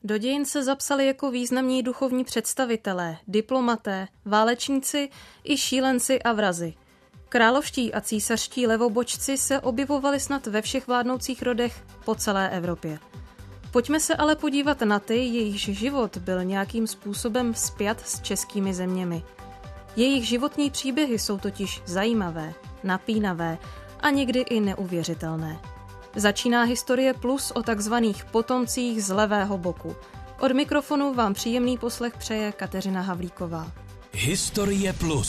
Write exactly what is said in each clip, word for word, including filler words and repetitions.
Do dějin se zapsali jako významní duchovní představitelé, diplomaté, válečníci i šílenci a vrazi. Královští a císařští levobočci se objevovali snad ve všech vládnoucích rodech po celé Evropě. Pojďme se ale podívat na ty, jejichž život byl nějakým způsobem spjat s českými zeměmi. Jejich životní příběhy jsou totiž zajímavé, napínavé a někdy i neuvěřitelné. Začíná Historie Plus o takzvaných potomcích z levého boku. Od mikrofonu vám příjemný poslech přeje Kateřina Havlíková. Historie Plus.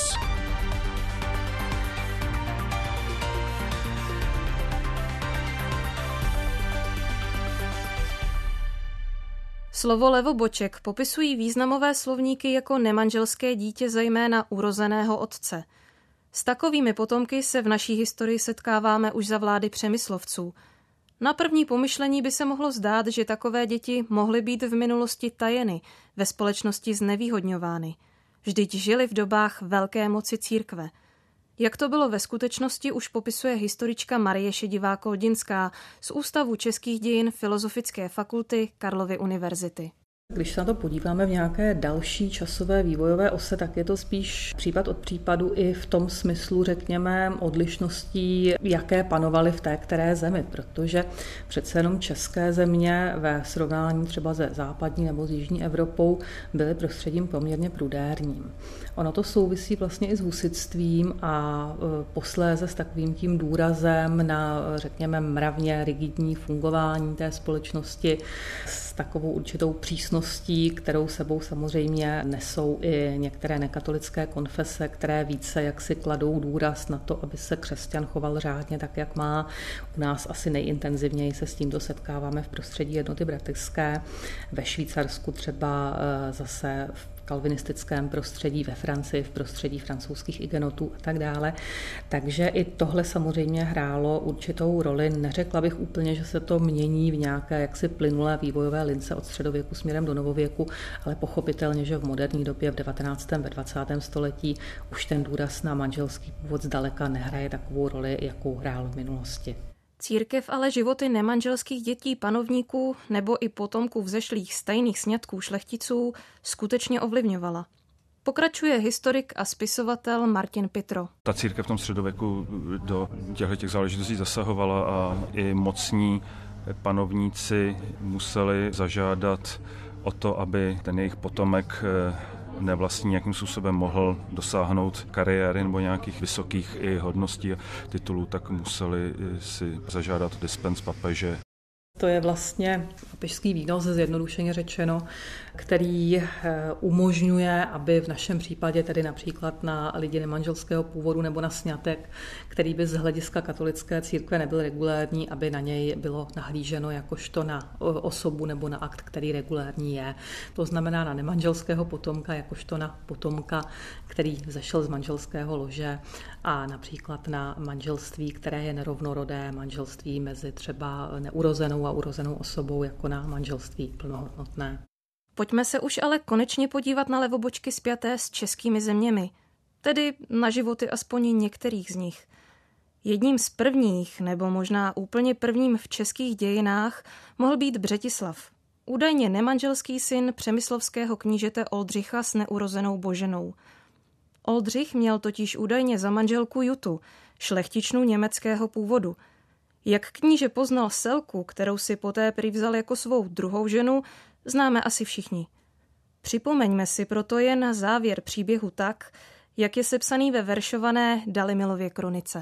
Slovo levoboček popisují významové slovníky jako nemanželské dítě zejména urozeného otce. S takovými potomky se v naší historii setkáváme už za vlády Přemyslovců. Na první pomyšlení by se mohlo zdát, že takové děti mohly být v minulosti tajeny, ve společnosti znevýhodňovány. Vždyť žili v dobách velké moci církve. Jak to bylo ve skutečnosti, už popisuje historička Marie Šedivá-Koldinská z Ústavu českých dějin Filozofické fakulty Karlovy univerzity. Když se na to podíváme v nějaké další časové vývojové ose, tak je to spíš případ od případu i v tom smyslu, řekněme, odlišností, jaké panovaly v té které zemi, protože přece jenom české země ve srovnání třeba se západní nebo s jižní Evropou byly prostředím poměrně prudérním. Ono to souvisí vlastně i s husitstvím a posléze s takovým tím důrazem na, řekněme, mravně rigidní fungování té společnosti s takovou určitou přísností, kterou sebou samozřejmě nesou i některé nekatolické konfese, které více jaksi kladou důraz na to, aby se křesťan choval řádně tak, jak má. U nás asi nejintenzivněji se s tímto setkáváme v prostředí Jednoty bratrské, ve Švýcarsku třeba zase v kalvinistickém prostředí, ve Francii, v prostředí francouzských igenotů a tak dále. Takže i tohle samozřejmě hrálo určitou roli. Neřekla bych úplně, že se to mění v nějaké jaksi plynulé vývojové lince od středověku směrem do novověku, ale pochopitelně, že v moderní době v devatenáctém ve dvacátém století už ten důraz na manželský původ zdaleka nehraje takovou roli, jakou hrál v minulosti. Církev ale životy nemanželských dětí panovníků nebo i potomků vzešlých z tajných sňatků šlechticů skutečně ovlivňovala. Pokračuje historik a spisovatel Martin Pitro. Ta církev v tom středověku do těchto záležitostí zasahovala a i mocní panovníci museli zažádat o to, aby ten jejich potomek nevlastní nějakým způsobem mohl dosáhnout kariéry nebo nějakých vysokých i hodností a titulů, tak museli si zažádat dispens papeže. To je vlastně papežský výnos, zjednodušeně řečeno, který umožňuje, aby v našem případě tedy například na lidi nemanželského původu nebo na sňatek, který by z hlediska katolické církve nebyl regulérní, aby na něj bylo nahlíženo jakožto na osobu nebo na akt, který regulérní je. To znamená na nemanželského potomka jakožto na potomka, který vzešel z manželského lože a například na manželství, které je nerovnorodé, manželství mezi třeba neurozenou a urozenou osobou jako na manželství plnohodnotné. Pojďme se už ale konečně podívat na levobočky spjaté s českými zeměmi, tedy na životy aspoň některých z nich. Jedním z prvních, nebo možná úplně prvním v českých dějinách mohl být Břetislav, údajně nemanželský syn přemyslovského knížete Oldřicha s neurozenou Boženou. Oldřich měl totiž údajně za manželku Jutu, šlechtičnu německého původu. Jak kníže poznal Selku, kterou si poté prý vzal jako svou druhou ženu, známe asi všichni. Připomeňme si proto jen na závěr příběhu tak, jak je sepsaný ve veršované Dalimilově kronice.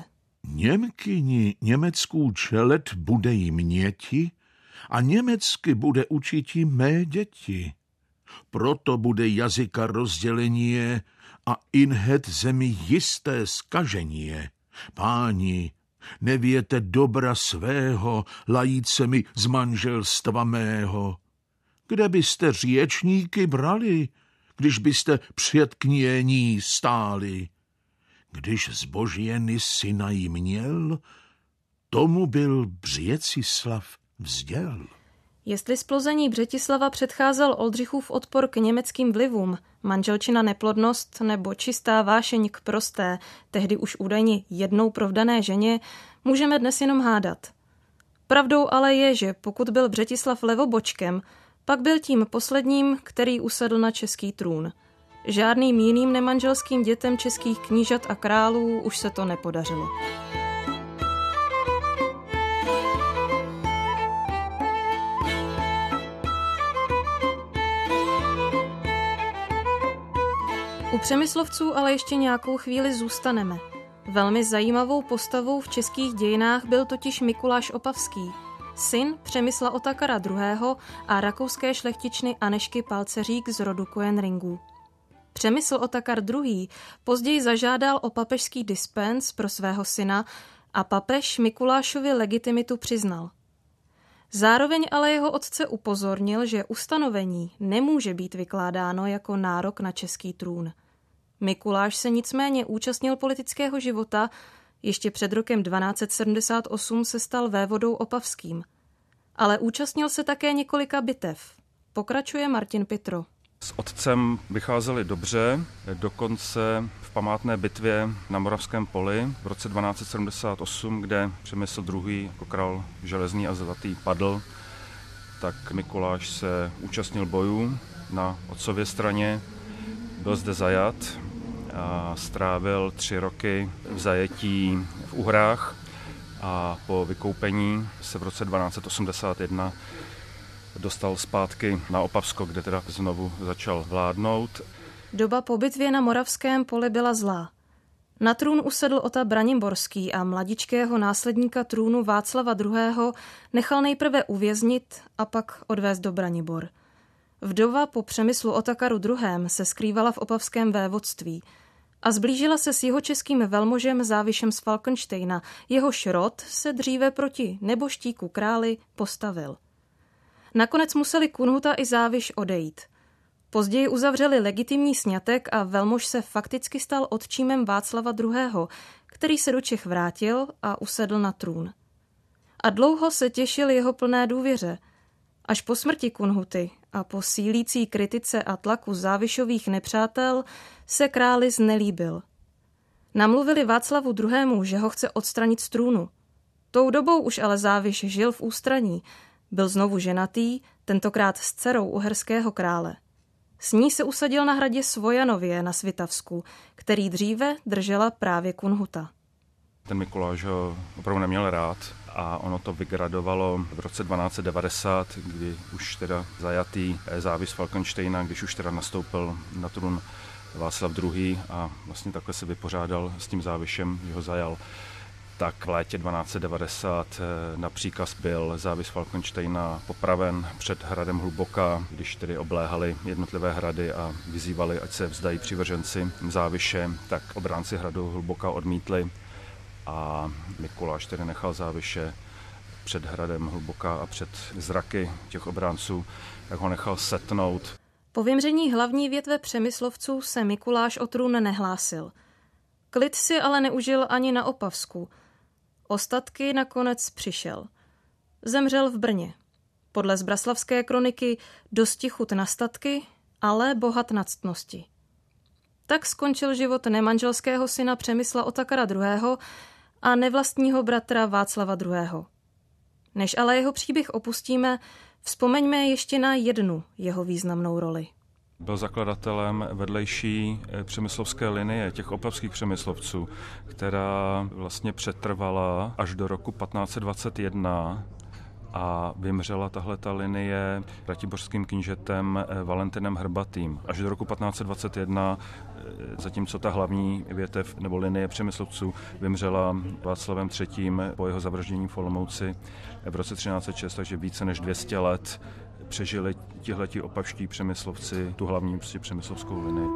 Němkyni německou čelet bude jí měti a německy bude učiti mé děti. Proto bude jazyka rozdělení a inhet zemi jisté skažení. Páni, nevěte dobra svého, lajíce mi z manželstva mého. Kde byste řečníky brali, když byste před knění stáli? Když zbožěny syna jí měl, tomu byl Břetislav vzděl. Jestli splození Břetislava předcházel Oldřichův odpor k německým vlivům, manželčina neplodnost nebo čistá vášeň k prosté, tehdy už údajně jednou provdané ženě, můžeme dnes jenom hádat. Pravdou ale je, že pokud byl Břetislav levobočkem, Pak byl tím posledním, který usedl na český trůn. Žádným jiným nemanželským dětem českých knížat a králů už se to nepodařilo. U Přemyslovců ale ještě nějakou chvíli zůstaneme. Velmi zajímavou postavou v českých dějinách byl totiž Mikuláš Opavský, syn Přemysla Otakara druhého. a rakouské šlechtičny Anežky Palceřík z rodu Coenringů. Přemysl Otakar druhý. později zažádal o papežský dispens pro svého syna a papež Mikulášovi legitimitu přiznal. Zároveň ale jeho otce upozornil, že ustanovení nemůže být vykládáno jako nárok na český trůn. Mikuláš se nicméně účastnil politického života, ještě před rokem dvanáct set sedmdesát osm se stal vévodou opavským. Ale účastnil se také několika bitev. Pokračuje Martin Pitro. S otcem vycházeli dobře, dokonce v památné bitvě na Moravském poli v roce dvanáct set sedmdesát osm, kde Přemysl druhý. jako král železný a zlatý padl, tak Mikuláš se účastnil bojů na otcově straně, byl zde zajat a strávil tři roky v zajetí v Uhrách a po vykoupení se v roce dvanáct set osmdesát jedna dostal zpátky na Opavsko, kde teda znovu začal vládnout. Doba po bitvě na Moravském poli byla zlá. Na trůn usedl Ota Branimborský a mladičkého následníka trůnu Václava druhého. nechal nejprve uvěznit a pak odvést do Branibor. Vdova po Přemyslu Otakaru druhém. se skrývala v opavském vévodství a zblížila se s jihočeským velmožem Závišem z Falkensteina. Jehož rod se dříve proti neboštíku králi postavil. Nakonec museli Kunhuta i Záviš odejít. Později uzavřeli legitimní sňatek a velmož se fakticky stal otčímem Václava druhého., který se do Čech vrátil a usedl na trůn. A dlouho se těšil jeho plné důvěře. Až po smrti Kunhuty a po sílící kritice a tlaku Závišových nepřátel se králi znelíbil. Namluvili Václavu druhému. že ho chce odstranit z trůnu. Tou dobou už ale Záviš žil v ústraní. Byl znovu ženatý, tentokrát s dcerou uherského krále. S ní se usadil na hradě Svojanově na Svitavsku, který dříve držela právě Kunhuta. Ten Mikuláš ho opravdu neměl rád a ono to vygradovalo v roce dvanáct set devadesát, kdy už teda zajatý Záviš z Falkensteina, když už teda nastoupil na trůn Václav druhý. a vlastně takhle se vypořádal s tím Závišem, že ho zajal. Tak v létě dvanáct set devadesát na příkaz byl Záviš z Falkensteina popraven před hradem Hluboká, když tedy obléhali jednotlivé hrady a vyzývali, ať se vzdají přivrženci Záviše, tak obránci hradu Hluboká odmítli a Mikuláš tedy nechal Záviše před hradem Hluboká a před zraky těch obránců, jak ho nechal setnout. Po vymření hlavní větve Přemyslovců se Mikuláš o trůn nehlásil. Klid si ale neužil ani na Opavsku. Ostatky nakonec přišel. Zemřel v Brně. Podle zbraslavské kroniky dosti chut na statky, ale bohat na ctnosti. Tak skončil život nemanželského syna Přemysla Otakara druhého. a nevlastního bratra Václava druhého. Než ale jeho příběh opustíme, vzpomeňme ještě na jednu jeho významnou roli. Byl zakladatelem vedlejší přemyslovské linie těch opavských přemyslovců, která vlastně přetrvala až do roku patnáct set dvacet jedna a vymřela tahleta linie ratiborským knížetem Valentinem Hrbatým. Až do roku patnáct set dvacet jedna, zatímco ta hlavní větev nebo linie přemyslovců vymřela Václavem třetím. po jeho zavraždění v Olomouci v roce třináct set šest, takže více než dvě stě let přežili tihleti opavští přemyslovci tu hlavní přemyslovskou linii.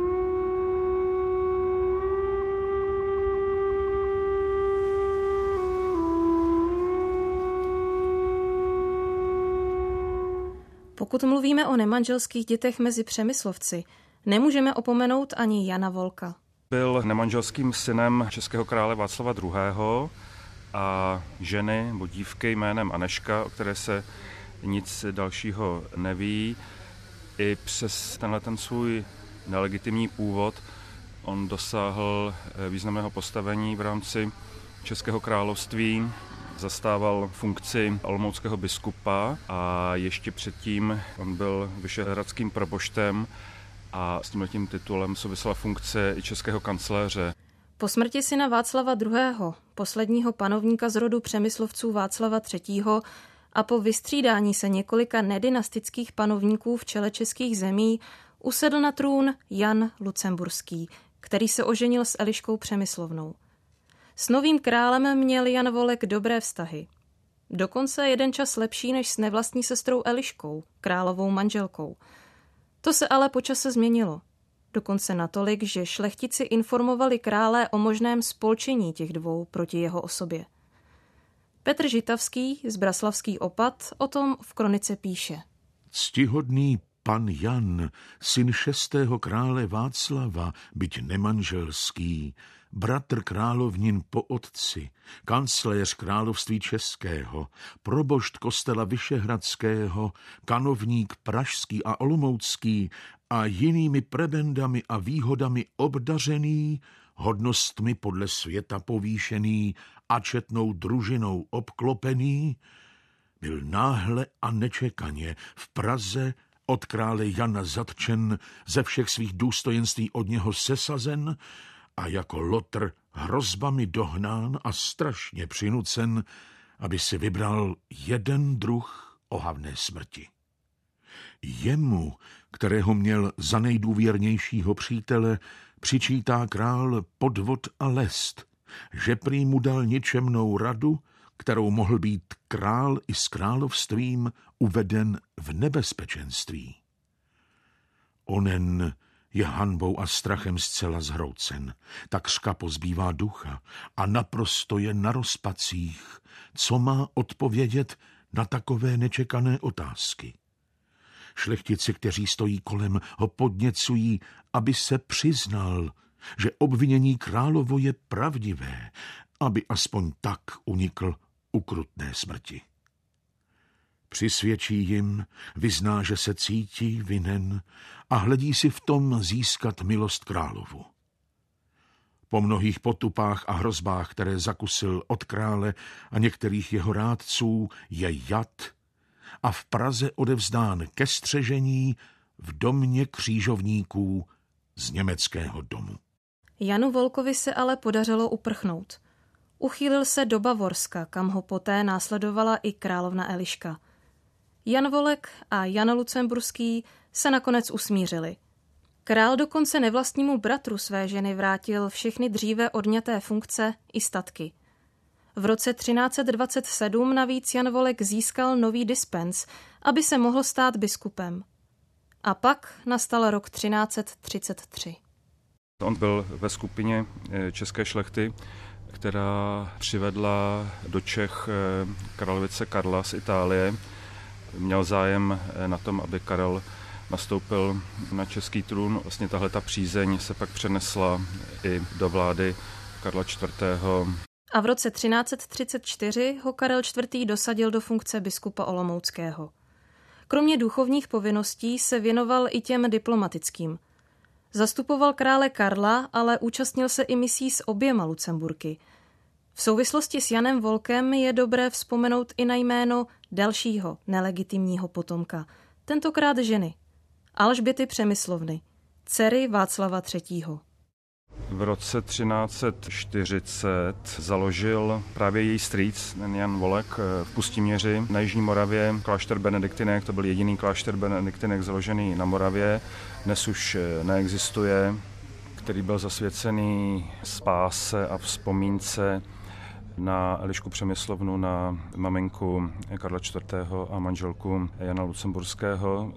Pokud mluvíme o nemanželských dětech mezi přemyslovci, nemůžeme opomenout ani Jana Volka. Byl nemanželským synem českého krále Václava druhého. a ženy nebo dívky jménem Anežka, o které se nic dalšího neví. I přes tenhle ten svůj nelegitimní původ on dosáhl významného postavení v rámci Českého království. zastával funkci olomouckého biskupa a ještě předtím on byl vyšehradským proboštem a s tímhletím titulem souvisela funkce i českého kancléře. Po smrti syna Václava druhého., posledního panovníka z rodu Přemyslovců Václava třetího., a po vystřídání se několika nedynastických panovníků v čele českých zemí usedl na trůn Jan Lucemburský, který se oženil s Eliškou Přemyslovnou. S novým králem měl Jan Volek dobré vztahy. Dokonce jeden čas lepší než s nevlastní sestrou Eliškou, královou manželkou. To se ale po čase změnilo. Dokonce natolik, že šlechtici informovali krále o možném spolčení těch dvou proti jeho osobě. Petr Žitavský z Braslavský opat o tom v kronice píše. Ctihodný pan Jan, syn šestého krále Václava, byť nemanželský, bratr královnin po otci, kancléř království českého, probošt kostela Vyšehradského, kanovník pražský a olomoucký a jinými prebendami a výhodami obdařený, hodnostmi podle světa povýšený a četnou družinou obklopený, byl náhle a nečekaně v Praze od krále Jana zatčen, ze všech svých důstojenství od něho sesazen a jako lotr hrozbami dohnán a strašně přinucen, aby si vybral jeden druh ohavné smrti. Jemu, kterého měl za nejdůvěrnějšího přítele, přičítá král podvod a lest, že prý mu dal ničemnou radu, kterou mohl být král i s královstvím uveden v nebezpečenství. Onen je hanbou a strachem zcela zhroucen, takřka pozbývá ducha a naprosto je na rozpacích, co má odpovědět na takové nečekané otázky. Šlechtici, kteří stojí kolem, ho podněcují, aby se přiznal, že obvinění královo je pravdivé, aby aspoň tak unikl ukrutné smrti. Přisvědčí jim, vyzná, že se cítí vinen a hledí si v tom získat milost královu. Po mnohých potupách a hrozbách, které zakusil od krále a některých jeho rádců, je jat a v Praze odevzdán ke střežení v domě křížovníků z německého domu. Janu Volkovi se ale podařilo uprchnout. Uchýlil se do Bavorska, kam ho poté následovala i královna Eliška. Jan Volek a Jan Lucemburský se nakonec usmířili. Král dokonce nevlastnímu bratru své ženy vrátil všechny dříve odňaté funkce i statky. V roce třináct dvacet sedm navíc Jan Volek získal nový dispens, aby se mohl stát biskupem. A pak nastal rok třináct třicet tři. On byl ve skupině české šlechty, která přivedla do Čech královice Karla z Itálie. Měl zájem na tom, aby Karel nastoupil na český trůn. Vlastně tahle ta přízeň se pak přenesla i do vlády Karla čtvrtého. A v roce třináct třicet čtyři ho Karel čtvrtý dosadil do funkce biskupa olomouckého. Kromě duchovních povinností se věnoval i těm diplomatickým. Zastupoval krále Karla, ale účastnil se i misí s oběma Lucemburky. V souvislosti s Janem Volkem je dobré vzpomenout i na jméno dalšího nelegitimního potomka, tentokrát ženy, Alžběty Přemyslovny, dcery Václava třetího. V roce třináct čtyřicet založil právě její strýc, Jan Volek, v Pustiměři na Jižní Moravě klášter benediktinek. To byl jediný klášter benediktinek založený na Moravě. Dnes už neexistuje, který byl zasvěcený spáse a vzpomínce na Elišku Přemyslovnu, na maminku Karla čtvrtého a manželku Jana Lucemburského.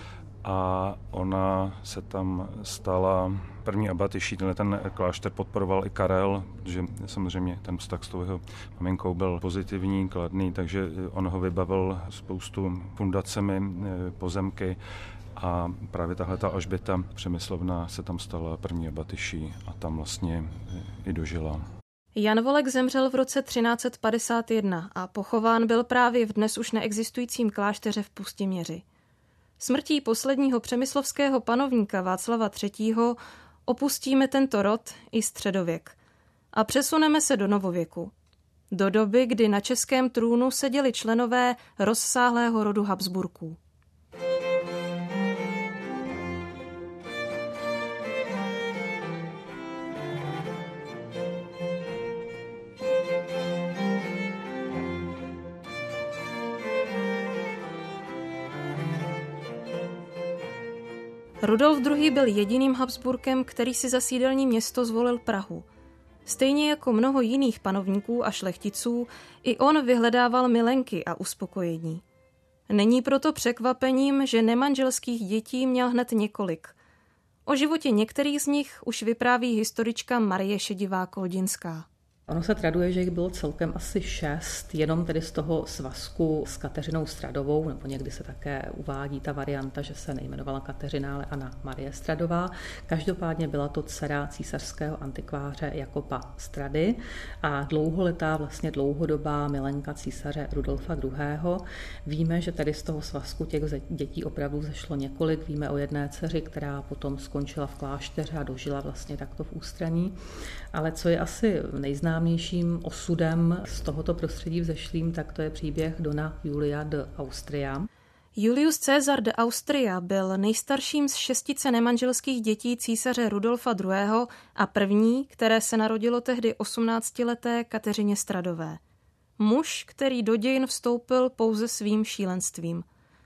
A ona se tam stala první abatyší. Ten klášter podporoval i Karel, protože samozřejmě ten vztah s tou jeho maminkou byl pozitivní, kladný, takže on ho vybavil spoustu fundacemi, pozemky a právě tahleta Alžběta Přemyslovna se tam stala první abatyší a tam vlastně i dožila. Jan Volek zemřel v roce třináct padesát jedna a pochován byl právě v dnes už neexistujícím klášteře v Pustiměři. Smrtí posledního přemyslovského panovníka Václava třetího opustíme tento rod i středověk a přesuneme se do novověku. do doby, kdy na českém trůnu seděli členové rozsáhlého rodu Habsburků. Rudolf druhý. byl jediným Habsburkem, který si za sídelní město zvolil Prahu. Stejně jako mnoho jiných panovníků a šlechticů, i on vyhledával milenky a uspokojení. Není proto překvapením, že nemanželských dětí měl hned několik. O životě některých z nich už vypráví historička Marie Šedivá-Koldinská. Ono se traduje, že jich bylo celkem asi šest, jenom tedy z toho svazku s Kateřinou Stradovou, nebo někdy se také uvádí ta varianta, že se nejmenovala Kateřina, ale Anna Marie Stradová. Každopádně byla to dcera císařského antikváře Jakoba Strady a dlouholetá, vlastně dlouhodobá milenka císaře Rudolfa druhého. Víme, že tady z toho svazku těch dětí opravdu zešlo několik. Víme o jedné dceři, která potom skončila v klášteře a dožila vlastně takto v ústraní. Ale co je asi nejznámějším osudem z tohoto prostředí vzešlým, tak to je příběh Dona Julia de Austria. Julius Caesar de Austria byl nejstarším z šestice nemanželských dětí císaře Rudolfa druhého. a první, které se narodilo tehdy osmnáctileté Kateřině Stradové. Muž, který do dějin vstoupil pouze svým šílenstvím.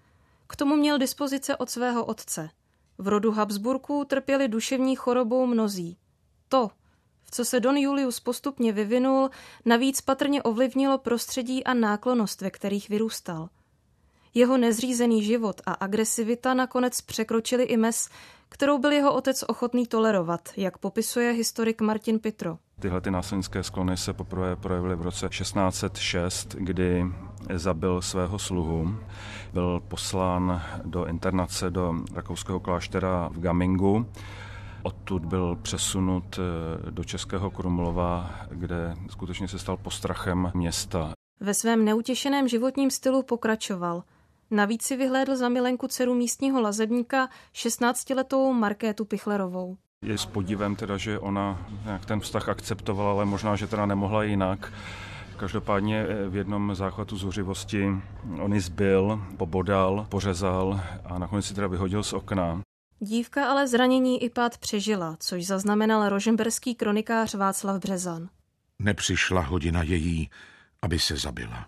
K tomu měl dispozice od svého otce. V rodu Habsburků trpěli duševní chorobou mnozí. To, v co se Don Julius postupně vyvinul, navíc patrně ovlivnilo prostředí a náklonnost, ve kterých vyrůstal. Jeho nezřízený život a agresivita nakonec překročili i mez, kterou byl jeho otec ochotný tolerovat, jak popisuje historik Martin Pitro. Tyhle ty násilnické sklony se poprvé projevily v roce šestnáct set šest, kdy zabil svého sluhu. Byl poslán do internace do rakouského kláštera v Gamingu. Odtud byl přesunut do Českého Krumlova, kde skutečně se stal postrachem města. Ve svém neutěšeném životním stylu pokračoval. Navíc si vyhlédl za milenku dceru místního lazebníka, šestnáctiletou Markétu Pichlerovou. Je s podivem teda, že ona nějak ten vztah akceptovala, ale možná, že teda nemohla jinak. Každopádně v jednom záchvatu zuřivosti on ji zbil, pobodal, pořezal a nakonec si teda vyhodil z okna. Dívka ale zranění i pád přežila, což zaznamenal rožmberský kronikář Václav Březan. Nepřišla hodina její, aby se zabila.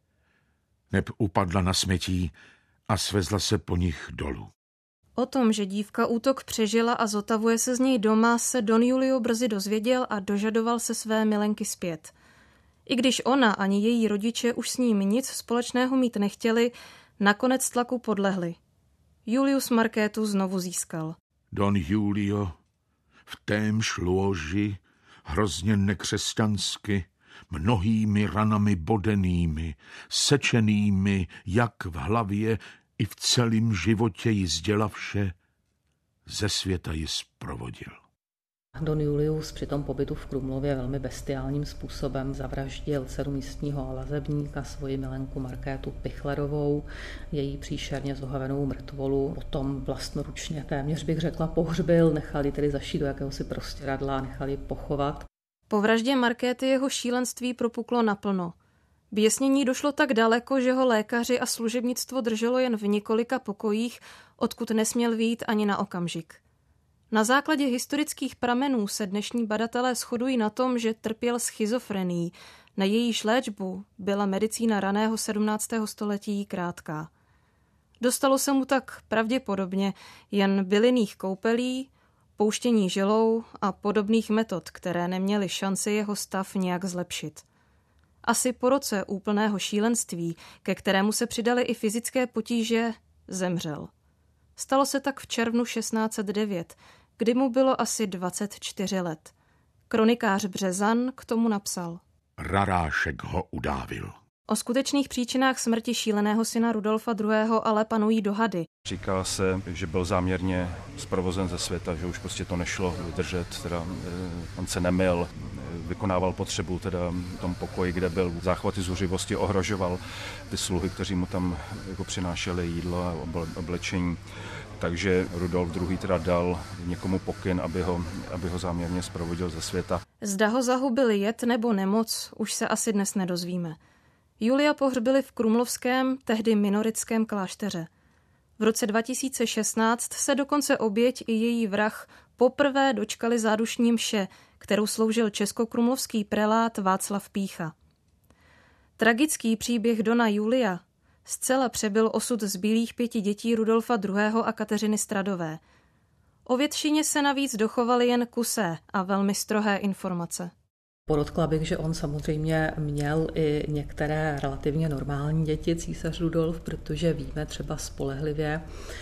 Neb upadla na smetí a svezla se po nich dolů. O tom, že dívka útok přežila a zotavuje se z něj doma, se Don Julio brzy dozvěděl a dožadoval se své milenky zpět. I když ona ani její rodiče už s ním nic společného mít nechtěli, nakonec tlaku podlehli. Julius Markétu znovu získal. Don Julio v témž lóži, hrozně nekřesťansky, mnohými ranami bodenými, sečenými jak v hlavě i v celém životě jí zdělavše, ze světa ji zprovodil. Don Julius při tom pobytu v Krumlově velmi bestiálním způsobem zavraždil dceru místního lazebníka, svoji milenku Markétu Pichlerovou, její příšerně zohavenou mrtvolu, potom vlastnoručně téměř bych řekla pohřbil, nechali tedy zašít do jakéhosi prostěradla a nechali pochovat. Po vraždě Markéty jeho šílenství propuklo naplno. Běsnění došlo tak daleko, že ho lékaři a služebnictvo drželo jen v několika pokojích, odkud nesměl vyjít ani na okamžik. Na základě historických pramenů se dnešní badatelé shodují na tom, že trpěl schizofrenií, na jejíž léčbu byla medicína raného sedmnáctého století krátká. Dostalo se mu tak pravděpodobně jen bylinných koupelí, pouštění žilou a podobných metod, které neměly šanci jeho stav nějak zlepšit. Asi po roce úplného šílenství, ke kterému se přidaly i fyzické potíže, zemřel. Stalo se tak v červnu šestnáct set devět, kdy mu bylo asi dvacet čtyři let. Kronikář Březan k tomu napsal. Rarášek ho udávil. O skutečných příčinách smrti šíleného syna Rudolfa druhého. ale panují dohady. Říká se, že byl záměrně zprovozen ze světa, že už prostě to nešlo vydržet, teda on se nemyl, vykonával potřebu teda v tom pokoji, kde byl, záchvaty zuřivosti, ohrožoval ty sluhy, kteří mu tam jako přinášeli jídlo a oblečení. takže Rudolf druhý. teda dal někomu pokyn, aby ho, aby ho záměrně zprovodil ze světa. Zda ho zahubil jed nebo nemoc, už se asi dnes nedozvíme. Julia pohřbili v krumlovském, tehdy minoritském klášteře. V roce dva tisíce šestnáct se dokonce oběť i její vrah poprvé dočkali zádušní mše, kterou sloužil českokrumlovský prelát Václav Pýcha. Tragický příběh Dona Julia zcela přebyl osud zbylých pěti dětí Rudolfa druhého. a Kateřiny Stradové. O většině se navíc dochovaly jen kusé a velmi strohé informace. Podotkla bych, že on samozřejmě měl i některé relativně normální děti, císař Rudolf, protože víme třeba spolehlivě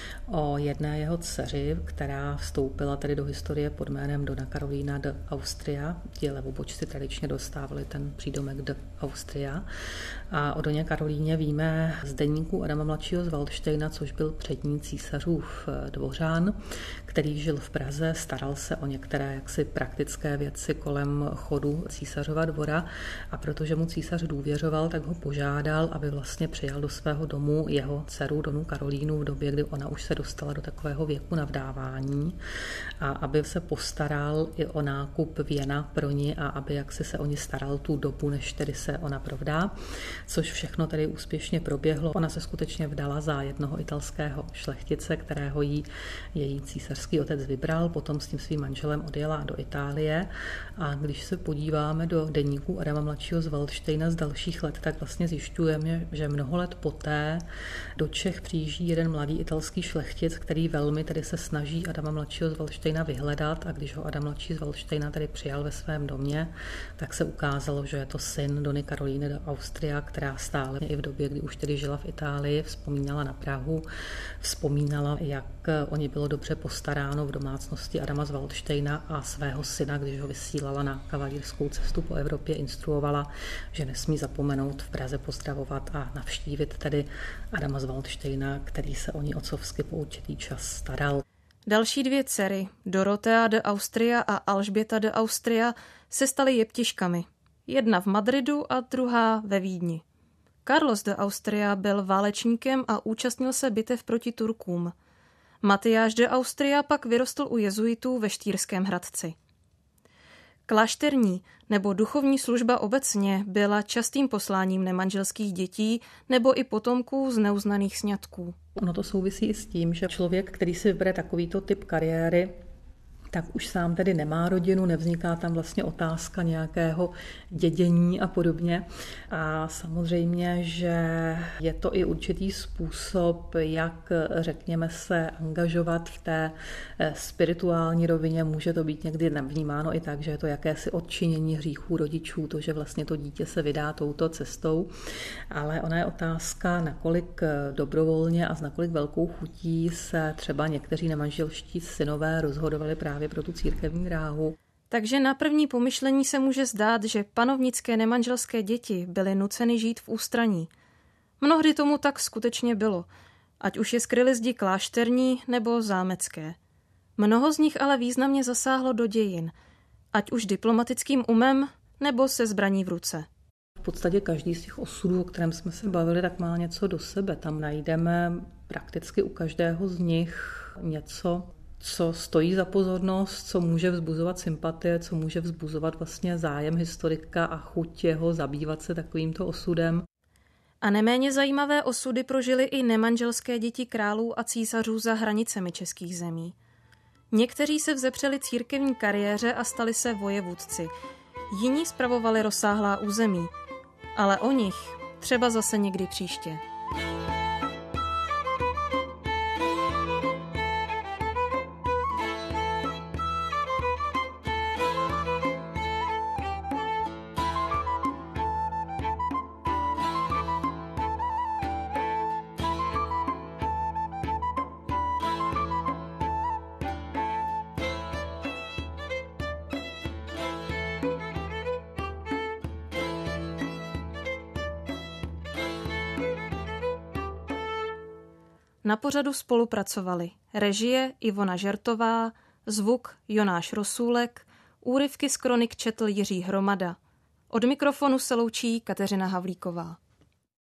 o jedné jeho dceři, která vstoupila tedy do historie pod jménem Dona Karolína de Austria. Ti levobočci tradičně dostávali ten přídomek de Austria. A o Doně Karolíně víme z deníku Adama mladšího z Valdštejna, což byl přední císařův dvořán, který žil v Praze, staral se o některé jaksi praktické věci kolem chodu císařova dvora a protože mu císař důvěřoval, tak ho požádal, aby vlastně přijal do svého domu jeho dceru Donu Karolínu v době, kdy ona už se dostala do takového věku na vdávání a aby se postaral i o nákup věna pro ní a aby jaksi se o ní staral tu dobu, než tedy se ona provdá, což všechno tedy úspěšně proběhlo. Ona se skutečně vdala za jednoho italského šlechtice, kterého jí její císařský otec vybral, potom s tím svým manželem odjela do Itálie a když se podíváme do deníku Adama mladšího z Valdštejna z dalších let, tak vlastně zjišťujeme, že mnoho let poté do Čech přijíždí jeden mladý italský šlechtic, který velmi tedy se snaží Adama mladšího z Valdštejna vyhledat a když ho Adam mladší z Valdštejna tedy přijal ve svém domě, tak se ukázalo, že je to syn Dony Karolíny de Austria, která stále i v době, kdy už tedy žila v Itálii, vzpomínala na Prahu, vzpomínala, jak o ně bylo dobře postaráno v domácnosti Adama z Valdštejna a svého syna, když ho vysílala na kavalírskou cestu po Evropě, instruovala, že nesmí zapomenout v Praze pozdravovat a navštívit tedy Adama z Valdštejna, který se o ní otcovsky po určitý čas staral. Další dvě dcery, Dorotea de Austria a Alžběta de Austria, se staly jeptiškami. Jedna v Madridu a druhá ve Vídni. Carlos de Austria byl válečníkem a účastnil se bitev proti Turkům. Matyáš de Austria pak vyrostl u jezuitů ve Štýrském Hradci. Klášterní nebo duchovní služba obecně byla častým posláním nemanželských dětí nebo i potomků z neuznaných sňatků. Ono to souvisí i s tím, že člověk, který si vybere takovýto typ kariéry, tak už sám tedy nemá rodinu, nevzniká tam vlastně otázka nějakého dědění a podobně. A samozřejmě, že je to i určitý způsob, jak, řekněme, se angažovat v té spirituální rovině. Může to být někdy vnímáno i tak, že je to jakési odčinění hříchů rodičů, to, že vlastně to dítě se vydá touto cestou. Ale ona je otázka, nakolik dobrovolně a s nakolik velkou chutí se třeba někteří nemanželští synové rozhodovali právě pro tu církevní dráhu. Takže na první pomyšlení se může zdát, že panovnické nemanželské děti byly nuceny žít v ústraní. Mnohdy tomu tak skutečně bylo, ať už je skryly zdi klášterní nebo zámecké. Mnoho z nich ale významně zasáhlo do dějin, ať už diplomatickým umem nebo se zbraní v ruce. V podstatě každý z těch osudů, o kterém jsme se bavili, tak má něco do sebe. Tam najdeme prakticky u každého z nich něco, co stojí za pozornost, co může vzbuzovat sympatie, co může vzbuzovat vlastně zájem historika a chuť jeho zabývat se takovýmto osudem. A neméně zajímavé osudy prožily i nemanželské děti králů a císařů za hranicemi českých zemí. Někteří se vzepřeli církevní kariéře a stali se vojevůdci. Jiní spravovali rozsáhlá území. Ale o nich třeba zase někdy příště. Na pořadu spolupracovali režie Ivona Žertová, zvuk Jonáš Rosůlek, úryvky z kronik četl Jiří Hromada. Od mikrofonu se loučí Kateřina Havlíková.